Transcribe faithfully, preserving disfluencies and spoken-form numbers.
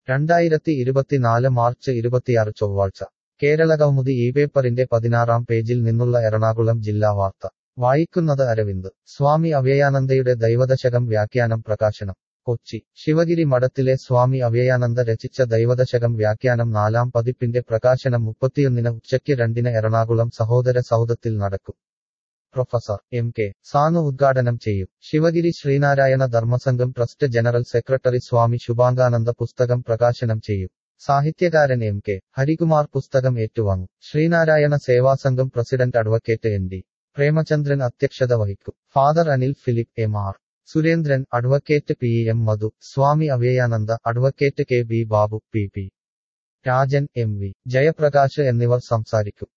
രണ്ടായിരത്തി ഇരുപത്തിനാല് മാർച്ച് ഇരുപത്തിയാറ് ചൊവ്വാഴ്ച കേരളകൗമുദി ഈ പേപ്പറിന്റെ പതിനാറാം പേജിൽ നിന്നുള്ള എറണാകുളം ജില്ലാ വാർത്ത വായിക്കുന്നത് അരവിന്ദ്. സ്വാമി അവ്യയാനന്ദയുടെ ദൈവദശകം വ്യാഖ്യാനം പ്രകാശനം. കൊച്ചി ശിവഗിരി മഠത്തിലെ സ്വാമി അവ്യയാനന്ദ രചിച്ച ദൈവദശകം വ്യാഖ്യാനം നാലാം പതിപ്പിന്റെ പ്രകാശനം മുപ്പത്തിയൊന്നിന് ഉച്ചയ്ക്ക് രണ്ടിന് എറണാകുളം സഹോദര സൗധത്തിൽ നടക്കും. പ്രൊഫസർ എം കെ സാനു ഉദ്ഘാടനം ചെയ്യും. Sivagiri Sreenarayana Dharmasangham trust general secretary Swami Subhangananda പുസ്തകം പ്രകാശനം ചെയ്യും. സാഹിത്യകാരൻ എം കെ ഹരികുമാർ പുസ്തകം ഏറ്റുവാങ്ങും. Sreenarayana Sevasangham president advocate N D Premachandran അധ്യക്ഷത വഹിക്കും. Father Anil Philip, M R Surendran, advocate P M Madhu, Swami Avyayananda, advocate K B Babu, P P Rajan, M V Jayaprakash എന്നിവർ സംസാരിക്കും.